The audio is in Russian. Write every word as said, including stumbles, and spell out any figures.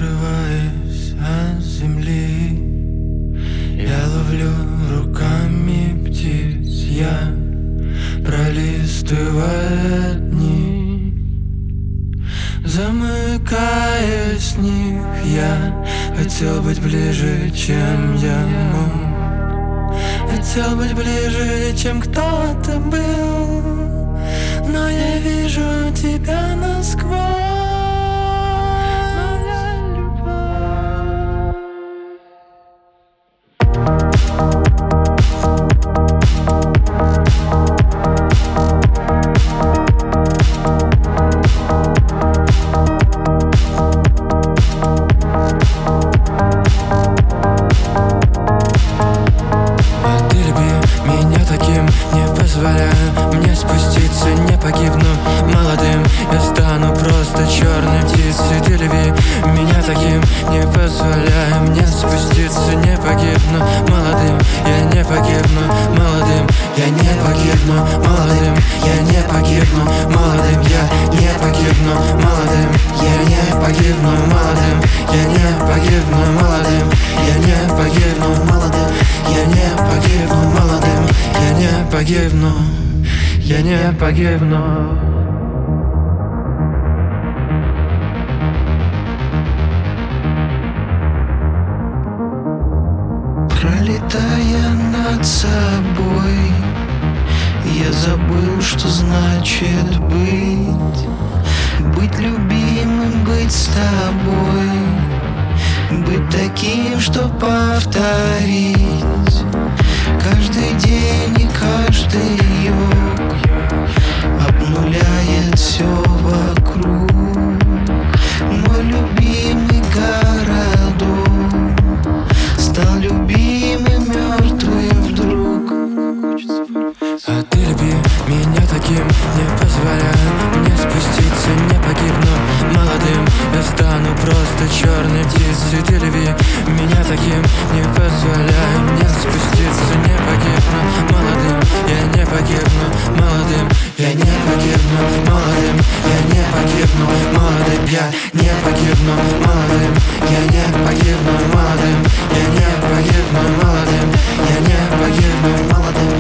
отрываясь от земли, я ловлю руками птиц, я пролистывая дни, замыкая с них. Я хотел быть ближе, чем я мог, хотел быть ближе, чем кто-то был, но я вижу тебя насквозь. Мне спуститься, не погибну молодым, я стану просто черной птицей. Ты люби меня таким, не позволяй мне спуститься, не погибну молодым, я не погибну молодым, я не погибну молодым, я не погибну молодым, я не погибну молодым, я не погибну молодым, я не погибну молодым, я не погибну молодым, я не погибну молодым, я не погибну. Я не погибну. Пролетая над собой, я забыл, что значит быть. Быть любимым, быть с тобой, быть таким, что повторить каждый день и каждый юг обнуляет все вокруг. Мой любимый городок стал любимым мертвым вдруг. А ты люби меня таким, не позволяй мне спуститься, не погибну молодым, я стану просто черной птицей. Ты люби меня таким, не позволяй мне спуститься, не погибну молодым, я не погибну молодым, я не погибну молодым, я не погибну молодым, я не погибну молодым, я не погибну молодым, я не погибну молодым, я не погибну молодым.